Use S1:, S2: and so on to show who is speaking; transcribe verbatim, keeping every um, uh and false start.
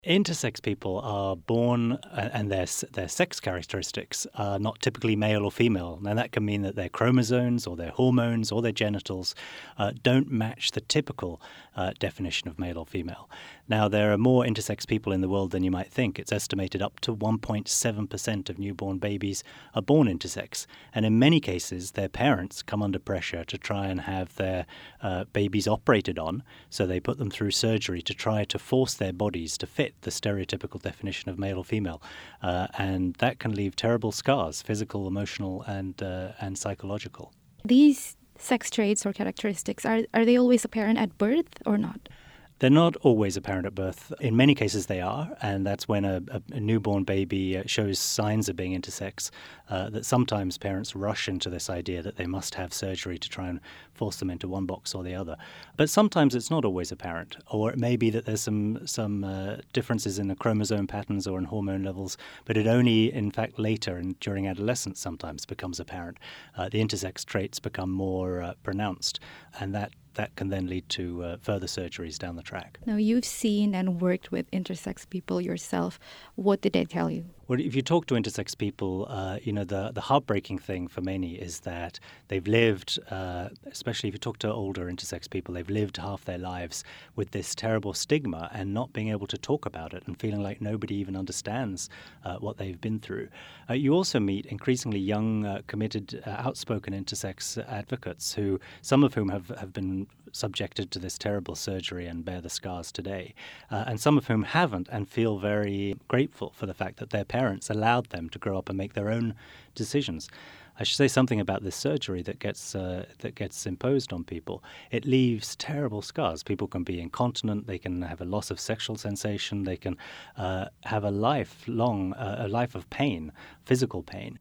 S1: Intersex people are born uh, and their s- their sex characteristics are not typically male or female. Now that can mean that their chromosomes or their hormones or their genitals uh, don't match the typical uh, definition of male or female. Now there are more intersex people in the world than you might think. It's estimated up to one point seven percent of newborn babies are born intersex, and in many cases their parents come under pressure to try and have their uh, babies operated on, so they put them through surgery to try to force their bodies to fit the stereotypical definition of male or female, uh, and that can leave terrible scars, physical, emotional, and uh, and psychological.
S2: These sex traits or characteristics, are, are they always apparent at birth or not?
S1: They're not always apparent at birth. In many cases they are, and that's when a, a, a newborn baby uh, shows signs of being intersex, uh, that sometimes parents rush into this idea that they must have surgery to try and force them into one box or the other. But sometimes it's not always apparent, or it may be that there's some, some uh, differences in the chromosome patterns or in hormone levels, but it only, in fact, later and during adolescence sometimes becomes apparent. Uh, the intersex traits become more uh, pronounced, and that that can then lead to uh, further surgeries down the track.
S2: Now, you've seen and worked with intersex people yourself. What did they tell you?
S1: Well, if you talk to intersex people, uh, you know, the, the heartbreaking thing for many is that they've lived, uh, especially if you talk to older intersex people, they've lived half their lives with this terrible stigma and not being able to talk about it and feeling like nobody even understands uh, what they've been through. Uh, you also meet increasingly young, uh, committed, uh, outspoken intersex advocates who, some of whom have, have been subjected to this terrible surgery and bear the scars today, uh, and some of whom haven't and feel very grateful for the fact that their parents allowed them to grow up and make their own decisions. I should say something about this surgery that gets uh, that gets imposed on people. It leaves terrible scars. People can be incontinent. They can have a loss of sexual sensation. They can uh, have a lifelong, uh, a life of pain, physical pain.